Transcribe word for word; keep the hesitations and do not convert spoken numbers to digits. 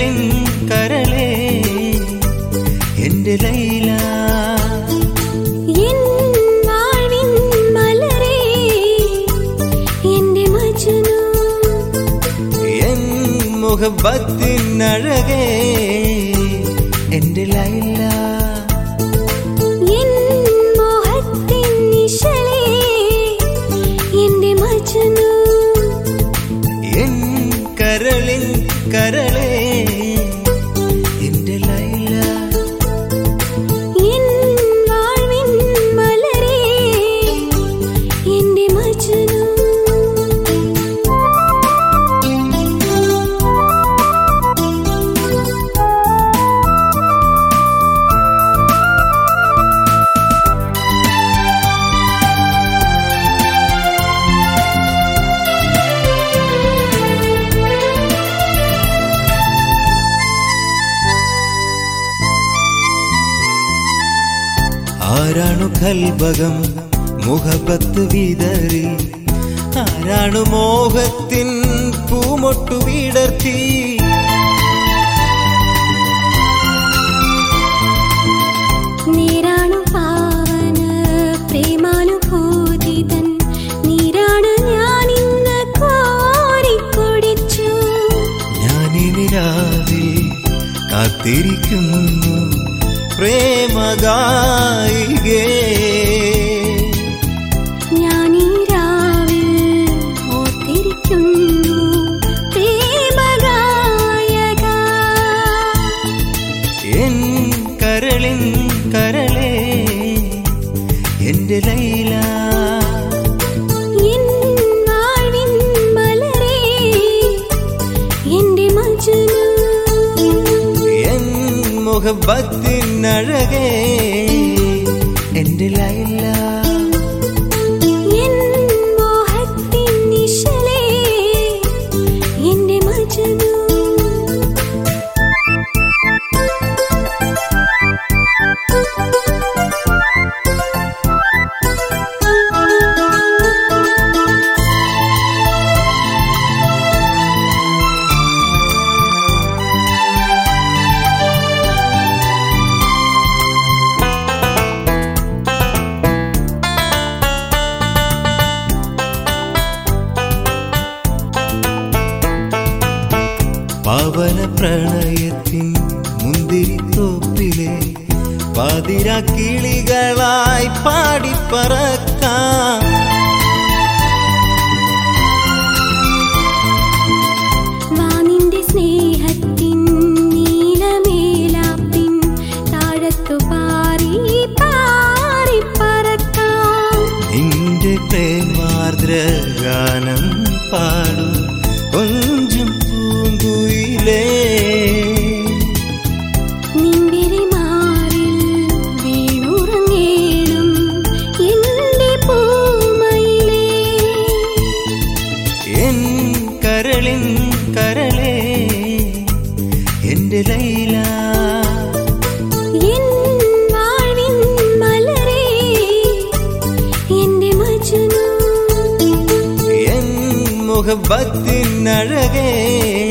കരളിൻ കരളേ എന്റെ ലൈല മുഹബ്ബത്തിൻ അഴകേ എന്റെ ലൈല എൻ മോഹത്തിൻ നിശലേ എന്റെ മജ്നു എൻ കരളിൻ കരളേ എന്റെ ലൈല എൻ വാഴ്വിൻ മലരേ എന്റെ മജ്നു ആരാണു കൽബകം മുഹബത്ത് വിതറി ആരാണു മോഹത്തിൻ പൂമൊട്ടു വിടർത്തി നീരാണു പാവന പ്രേമാനുഭൂതിതൻ നീരാണ് ഞാനിന്ന് കോരിക്കൊടിച്ചു ഞാനിനി രാവിൽ കാത്തിരിക്കുന്നു പ്രേമഗായികേ ഞാനീ രാവിൽ ഓർത്തിരിക്കുന്നു പ്രേമഗായക എൻ കരളിൻ കരളേ എന്റെ ലൈല എൻ വാഴ്വിൻ മലരേ എന്റെ മജ്നു എൻ മുഹബ്ബത്തിൻ അഴകേ എന്റെ ലൈല എൻ മോഹത്തിൻ നിശലേ എന്റെ മജ്നു പാവന പ്രണയത്തിൻ മുന്തിരിത്തോപ്പിലെ പാതിര കിളികളായി പാടിപ്പറക്കാം വാനിന്റെ സ്നേഹത്തിൻ നീലമേലാപ്പിൻ താഴത്തു പാറി പാറി പറക്കാം നിന്റെ പ്രേമാർദ്ര ഗാനം പാടും കൊഞ്ചും പൂങ്കുയിലേ നിന്റെ മാറിൽ വീണുറങ്ങേണം എന്റെ പൂമയിലേ എൻ കരളിൻ കരളേ എന്റെ ലൈല എൻ വാഴ്വിൻ മലരേ എന്റെ മജ്നു എൻ മുഹബ്ബത്തിൻ അഴകേ